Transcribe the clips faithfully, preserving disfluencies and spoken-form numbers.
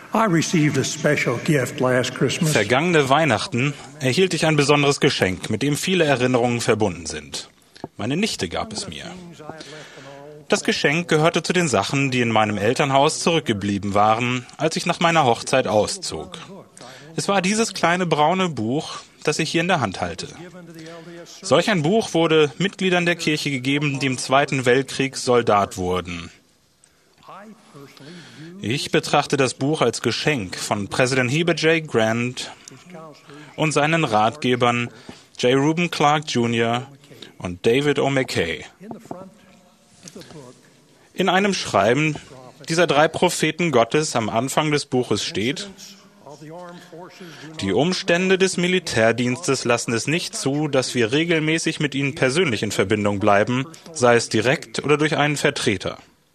I received a special gift last Christmas. Vergangene Weihnachten erhielt ich ein besonderes Geschenk, mit dem viele Erinnerungen verbunden sind. Meine Nichte gab es mir. Das Geschenk gehörte zu den Sachen, die in meinem Elternhaus zurückgeblieben waren, als ich nach meiner Hochzeit auszog. Es war dieses kleine braune Buch, das ich hier in der Hand halte. Solch ein Buch wurde Mitgliedern der Kirche gegeben, die im Zweiten Weltkrieg Soldat wurden. Ich betrachte das Buch als Geschenk von Präsident Heber J. Grant und seinen Ratgebern J. Reuben Clark Junior und David O. McKay. In einem Schreiben dieser drei Propheten Gottes am Anfang des Buches steht: Die Umstände des Militärdienstes lassen es nicht zu, dass wir regelmäßig mit ihnen persönlich in Verbindung bleiben, sei es direkt oder durch einen Vertreter.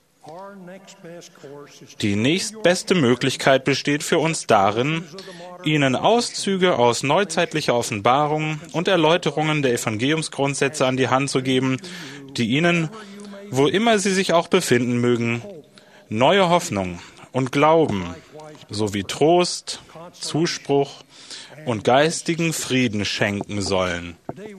Die nächstbeste Möglichkeit besteht für uns darin, Ihnen Auszüge aus neuzeitlicher Offenbarung und Erläuterungen der Evangeliumsgrundsätze an die Hand zu geben, die Ihnen, wo immer Sie sich auch befinden mögen, neue Hoffnung und Glauben sowie Trost, Zuspruch und geistigen Frieden schenken sollen.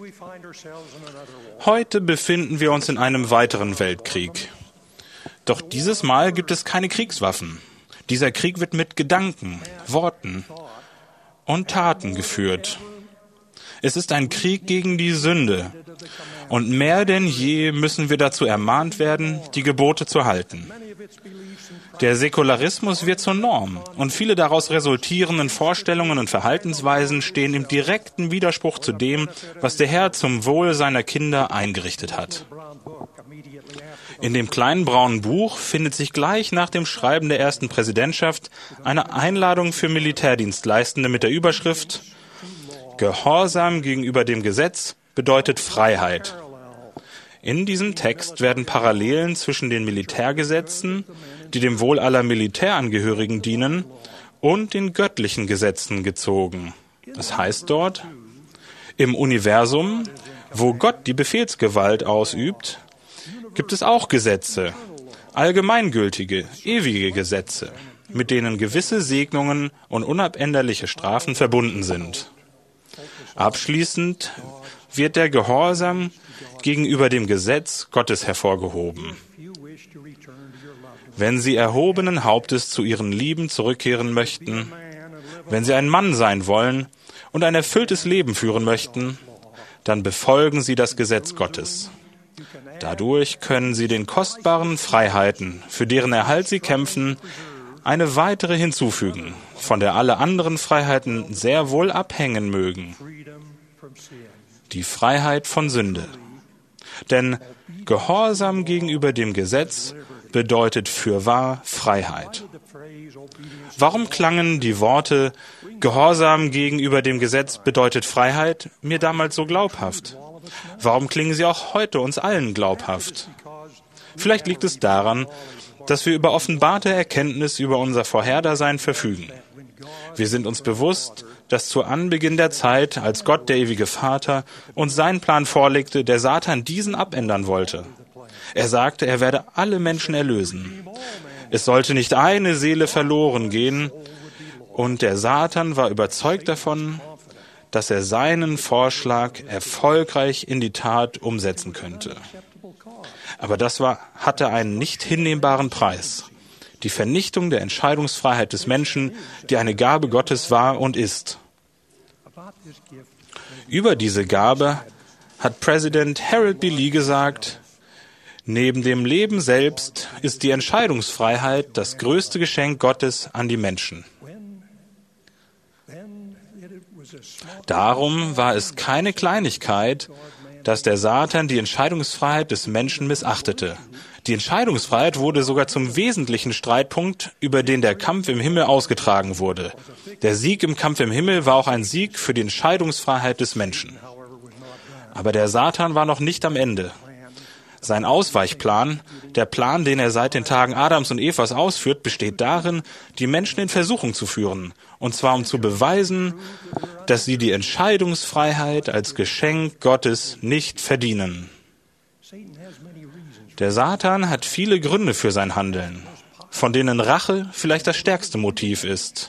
Heute befinden wir uns in einem weiteren Weltkrieg. Doch dieses Mal gibt es keine Kriegswaffen. Dieser Krieg wird mit Gedanken, Worten und Taten geführt. Es ist ein Krieg gegen die Sünde. Und mehr denn je müssen wir dazu ermahnt werden, die Gebote zu halten. Der Säkularismus wird zur Norm und viele daraus resultierenden Vorstellungen und Verhaltensweisen stehen im direkten Widerspruch zu dem, was der Herr zum Wohl seiner Kinder eingerichtet hat. In dem kleinen braunen Buch findet sich gleich nach dem Schreiben der ersten Präsidentschaft eine Einladung für Militärdienstleistende mit der Überschrift Gehorsam gegenüber dem Gesetz bedeutet Freiheit. In diesem Text werden Parallelen zwischen den Militärgesetzen, die dem Wohl aller Militärangehörigen dienen, und den göttlichen Gesetzen gezogen. Das heißt dort, im Universum, wo Gott die Befehlsgewalt ausübt, gibt es auch Gesetze, allgemeingültige, ewige Gesetze, mit denen gewisse Segnungen und unabänderliche Strafen verbunden sind. Abschließend wird der Gehorsam gegenüber dem Gesetz Gottes hervorgehoben. Wenn Sie erhobenen Hauptes zu Ihren Lieben zurückkehren möchten, wenn Sie ein Mann sein wollen und ein erfülltes Leben führen möchten, dann befolgen Sie das Gesetz Gottes. Dadurch können Sie den kostbaren Freiheiten, für deren Erhalt Sie kämpfen, eine weitere hinzufügen, von der alle anderen Freiheiten sehr wohl abhängen mögen. Die Freiheit von Sünde. Denn Gehorsam gegenüber dem Gesetz bedeutet fürwahr Freiheit. Warum klangen die Worte Gehorsam gegenüber dem Gesetz bedeutet Freiheit mir damals so glaubhaft? Warum klingen sie auch heute uns allen glaubhaft? Vielleicht liegt es daran, dass wir über offenbarte Erkenntnis über unser Vorherdasein verfügen. Wir sind uns bewusst, dass zu Anbeginn der Zeit, als Gott, der ewige Vater, uns seinen Plan vorlegte, der Satan diesen abändern wollte. Er sagte, er werde alle Menschen erlösen. Es sollte nicht eine Seele verloren gehen, und der Satan war überzeugt davon, dass er seinen Vorschlag erfolgreich in die Tat umsetzen könnte. Aber das war, hatte einen nicht hinnehmbaren Preis. Die Vernichtung der Entscheidungsfreiheit des Menschen, die eine Gabe Gottes war und ist. Über diese Gabe hat Präsident Harold B. Lee gesagt, neben dem Leben selbst ist die Entscheidungsfreiheit das größte Geschenk Gottes an die Menschen. Darum war es keine Kleinigkeit, dass der Satan die Entscheidungsfreiheit des Menschen missachtete. Die Entscheidungsfreiheit wurde sogar zum wesentlichen Streitpunkt, über den der Kampf im Himmel ausgetragen wurde. Der Sieg im Kampf im Himmel war auch ein Sieg für die Entscheidungsfreiheit des Menschen. Aber der Satan war noch nicht am Ende. Sein Ausweichplan, der Plan, den er seit den Tagen Adams und Evas ausführt, besteht darin, die Menschen in Versuchung zu führen. Und zwar um zu beweisen, dass sie die Entscheidungsfreiheit als Geschenk Gottes nicht verdienen. Der Satan hat viele Gründe für sein Handeln. von denen Rache vielleicht das stärkste Motiv ist.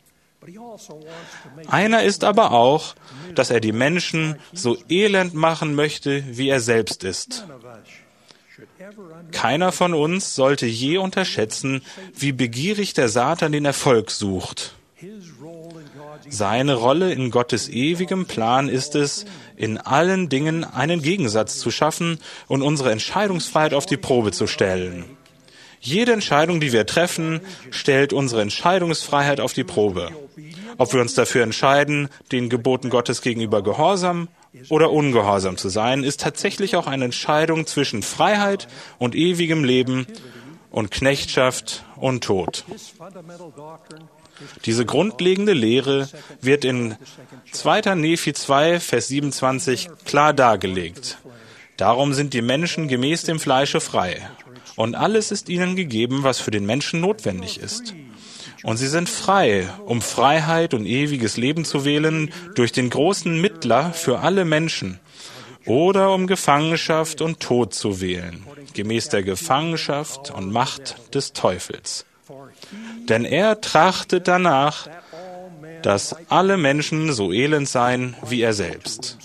Einer ist aber auch, dass er die Menschen so elend machen möchte, wie er selbst ist. Keiner von uns sollte je unterschätzen, wie begierig der Satan den Erfolg sucht. Seine Rolle in Gottes ewigem Plan ist es, in allen Dingen einen Gegensatz zu schaffen und unsere Entscheidungsfreiheit auf die Probe zu stellen. Jede Entscheidung, die wir treffen, stellt unsere Entscheidungsfreiheit auf die Probe. Ob wir uns dafür entscheiden, den Geboten Gottes gegenüber gehorsam oder ungehorsam zu sein, ist tatsächlich auch eine Entscheidung zwischen Freiheit und ewigem Leben und Knechtschaft und Tod. Diese grundlegende Lehre wird in zweiter Nephi zwei, Vers siebenundzwanzig klar dargelegt. Darum sind die Menschen gemäß dem Fleische frei. Und alles ist ihnen gegeben, was für den Menschen notwendig ist. Und sie sind frei, um Freiheit und ewiges Leben zu wählen durch den großen Mittler für alle Menschen oder um Gefangenschaft und Tod zu wählen, gemäß der Gefangenschaft und Macht des Teufels. Denn er trachtet danach, dass alle Menschen so elend seien wie er selbst.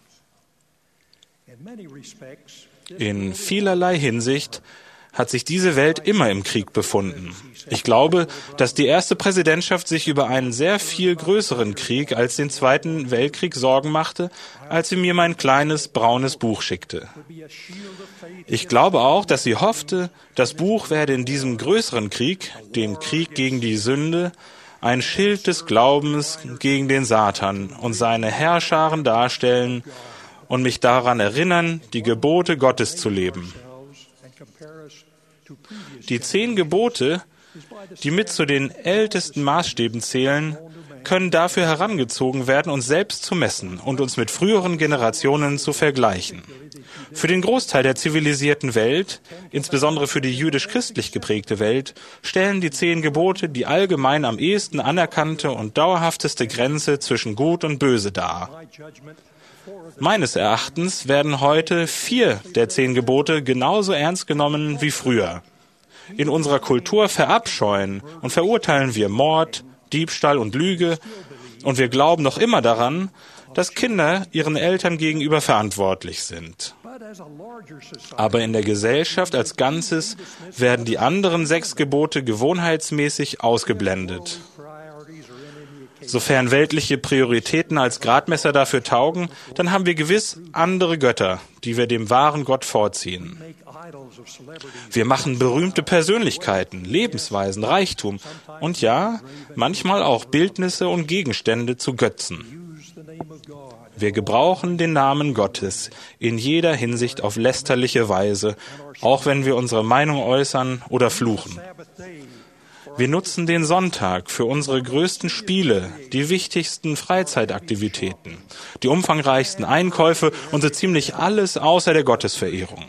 In vielerlei Hinsicht hat sich diese Welt immer im Krieg befunden. Ich glaube, dass die erste Präsidentschaft sich über einen sehr viel größeren Krieg als den Zweiten Weltkrieg Sorgen machte, als sie mir mein kleines braunes Buch schickte. Ich glaube auch, dass sie hoffte, das Buch werde in diesem größeren Krieg, dem Krieg gegen die Sünde, ein Schild des Glaubens gegen den Satan und seine Heerscharen darstellen und mich daran erinnern, die Gebote Gottes zu leben. Die zehn Gebote, die mit zu den ältesten Maßstäben zählen, können dafür herangezogen werden, uns selbst zu messen und uns mit früheren Generationen zu vergleichen. Für den Großteil der zivilisierten Welt, insbesondere für die jüdisch-christlich geprägte Welt, stellen die zehn Gebote die allgemein am ehesten anerkannte und dauerhafteste Grenze zwischen Gut und Böse dar. Meines Erachtens werden heute vier der zehn Gebote genauso ernst genommen wie früher. In unserer Kultur verabscheuen und verurteilen wir Mord, Diebstahl und Lüge, und wir glauben noch immer daran, dass Kinder ihren Eltern gegenüber verantwortlich sind. Aber in der Gesellschaft als Ganzes werden die anderen sechs Gebote gewohnheitsmäßig ausgeblendet. Sofern weltliche Prioritäten als Gradmesser dafür taugen, dann haben wir gewiss andere Götter, die wir dem wahren Gott vorziehen. Wir machen berühmte Persönlichkeiten, Lebensweisen, Reichtum und ja, manchmal auch Bildnisse und Gegenstände zu Götzen. Wir gebrauchen den Namen Gottes in jeder Hinsicht auf lästerliche Weise, auch wenn wir unsere Meinung äußern oder fluchen. Wir nutzen den Sonntag für unsere größten Spiele, die wichtigsten Freizeitaktivitäten, die umfangreichsten Einkäufe und so ziemlich alles außer der Gottesverehrung.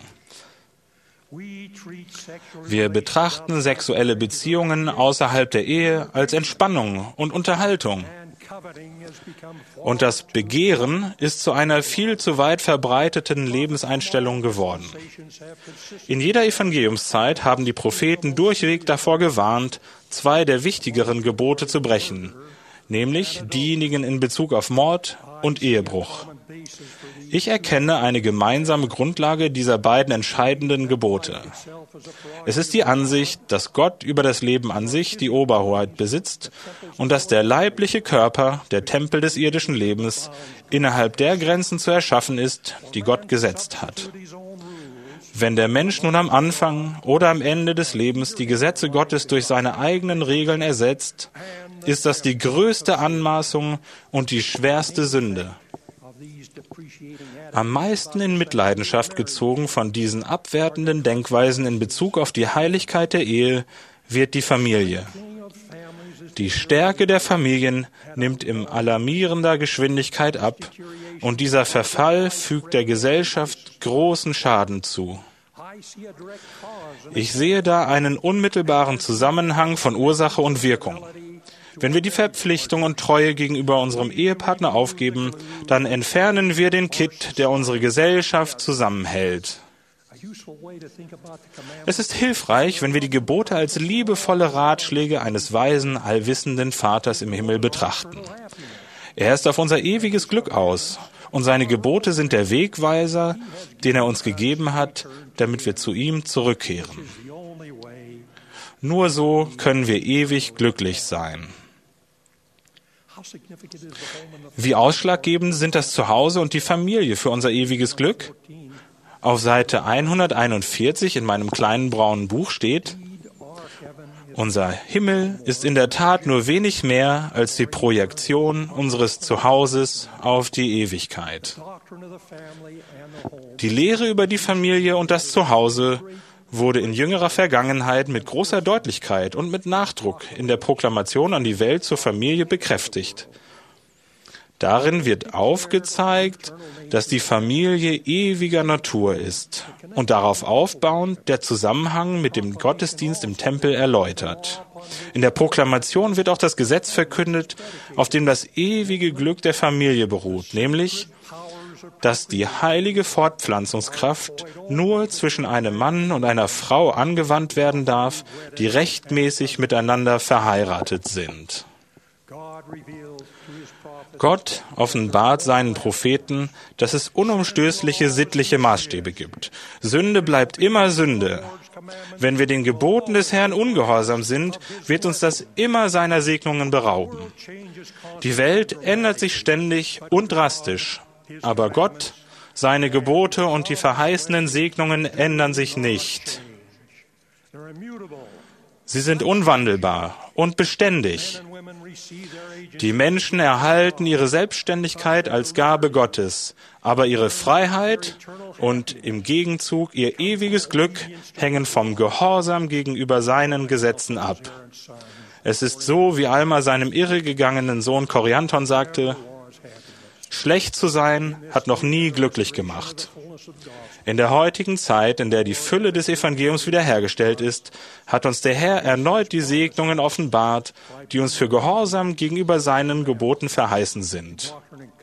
Wir betrachten sexuelle Beziehungen außerhalb der Ehe als Entspannung und Unterhaltung. Und das Begehren ist zu einer viel zu weit verbreiteten Lebenseinstellung geworden. In jeder Evangeliumszeit haben die Propheten durchweg davor gewarnt, zwei der wichtigeren Gebote zu brechen, nämlich diejenigen in Bezug auf Mord und Ehebruch. Ich erkenne eine gemeinsame Grundlage dieser beiden entscheidenden Gebote. Es ist die Ansicht, dass Gott über das Leben an sich die Oberhoheit besitzt und dass der leibliche Körper, der Tempel des irdischen Lebens, innerhalb der Grenzen zu erschaffen ist, die Gott gesetzt hat. Wenn der Mensch nun am Anfang oder am Ende des Lebens die Gesetze Gottes durch seine eigenen Regeln ersetzt, ist das die größte Anmaßung und die schwerste Sünde. Am meisten in Mitleidenschaft gezogen von diesen abwertenden Denkweisen in Bezug auf die Heiligkeit der Ehe wird die Familie. Die Stärke der Familien nimmt in alarmierender Geschwindigkeit ab und dieser Verfall fügt der Gesellschaft großen Schaden zu. Ich sehe da einen unmittelbaren Zusammenhang von Ursache und Wirkung. Wenn wir die Verpflichtung und Treue gegenüber unserem Ehepartner aufgeben, dann entfernen wir den Kitt, der unsere Gesellschaft zusammenhält. Es ist hilfreich, wenn wir die Gebote als liebevolle Ratschläge eines weisen, allwissenden Vaters im Himmel betrachten. Er ist auf unser ewiges Glück aus, und seine Gebote sind der Wegweiser, den er uns gegeben hat, damit wir zu ihm zurückkehren. Nur so können wir ewig glücklich sein. Wie ausschlaggebend sind das Zuhause und die Familie für unser ewiges Glück? Auf Seite hunderteinundvierzig in meinem kleinen braunen Buch steht: Unser Himmel ist in der Tat nur wenig mehr als die Projektion unseres Zuhauses auf die Ewigkeit. Die Lehre über die Familie und das Zuhause wurde in jüngerer Vergangenheit mit großer Deutlichkeit und mit Nachdruck in der Proklamation an die Welt zur Familie bekräftigt. Darin wird aufgezeigt, dass die Familie ewiger Natur ist und darauf aufbauend der Zusammenhang mit dem Gottesdienst im Tempel erläutert. In der Proklamation wird auch das Gesetz verkündet, auf dem das ewige Glück der Familie beruht, nämlich, dass die heilige Fortpflanzungskraft nur zwischen einem Mann und einer Frau angewandt werden darf, die rechtmäßig miteinander verheiratet sind. Gott offenbart seinen Propheten, dass es unumstößliche sittliche Maßstäbe gibt. Sünde bleibt immer Sünde. Wenn wir den Geboten des Herrn ungehorsam sind, wird uns das immer seiner Segnungen berauben. Die Welt ändert sich ständig und drastisch, aber Gott, seine Gebote und die verheißenen Segnungen ändern sich nicht. Sie sind unwandelbar und beständig. Die Menschen erhalten ihre Selbstständigkeit als Gabe Gottes, aber ihre Freiheit und im Gegenzug ihr ewiges Glück hängen vom Gehorsam gegenüber seinen Gesetzen ab. Es ist so, wie Alma seinem irregegangenen Sohn Korianton sagte: Schlecht zu sein hat noch nie glücklich gemacht. In der heutigen Zeit, in der die Fülle des Evangeliums wiederhergestellt ist, hat uns der Herr erneut die Segnungen offenbart, die uns für Gehorsam gegenüber seinen Geboten verheißen sind.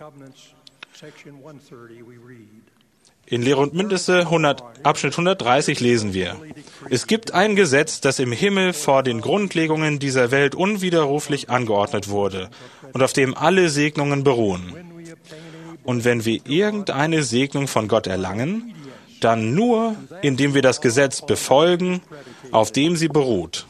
In Lehre und Bündnisse Abschnitt hundertdreißig lesen wir: Es gibt ein Gesetz, das im Himmel vor den Grundlegungen dieser Welt unwiderruflich angeordnet wurde und auf dem alle Segnungen beruhen. Und wenn wir irgendeine Segnung von Gott erlangen, dann nur, indem wir das Gesetz befolgen, auf dem sie beruht.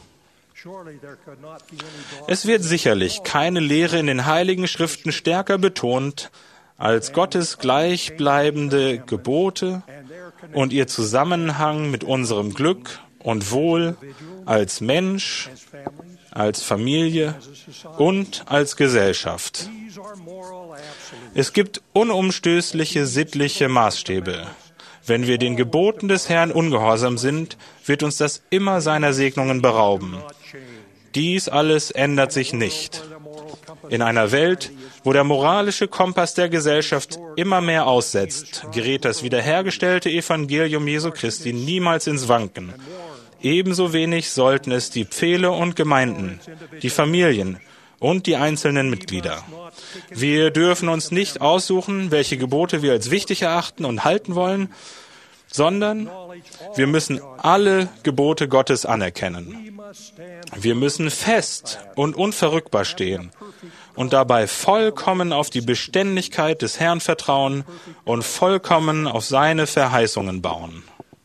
Es wird sicherlich keine Lehre in den Heiligen Schriften stärker betont als Gottes gleichbleibende Gebote und ihr Zusammenhang mit unserem Glück und Wohl als Mensch, als Familie und als Gesellschaft. Es gibt unumstößliche sittliche Maßstäbe. Wenn wir den Geboten des Herrn ungehorsam sind, wird uns das immer seiner Segnungen berauben. Dies alles ändert sich nicht. In einer Welt, wo der moralische Kompass der Gesellschaft immer mehr aussetzt, gerät das wiederhergestellte Evangelium Jesu Christi niemals ins Wanken. Ebenso wenig sollten es die Pfähle und Gemeinden, die Familien und die einzelnen Mitglieder. Wir dürfen uns nicht aussuchen, welche Gebote wir als wichtig erachten und halten wollen, sondern wir müssen alle Gebote Gottes anerkennen. Wir müssen fest und unverrückbar stehen und dabei vollkommen auf die Beständigkeit des Herrn vertrauen und vollkommen auf seine Verheißungen bauen.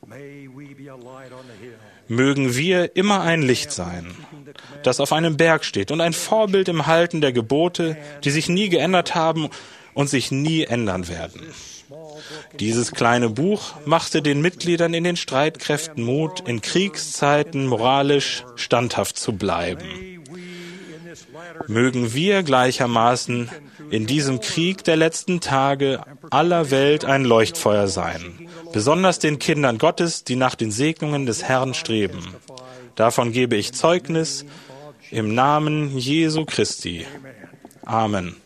Mögen wir immer ein Licht sein, das auf einem Berg steht und ein Vorbild im Halten der Gebote, die sich nie geändert haben und sich nie ändern werden. Dieses kleine Buch machte den Mitgliedern in den Streitkräften Mut, in Kriegszeiten moralisch standhaft zu bleiben. Mögen wir gleichermaßen in diesem Krieg der letzten Tage aller Welt ein Leuchtfeuer sein, besonders den Kindern Gottes, die nach den Segnungen des Herrn streben. Davon gebe ich Zeugnis im Namen Jesu Christi. Amen.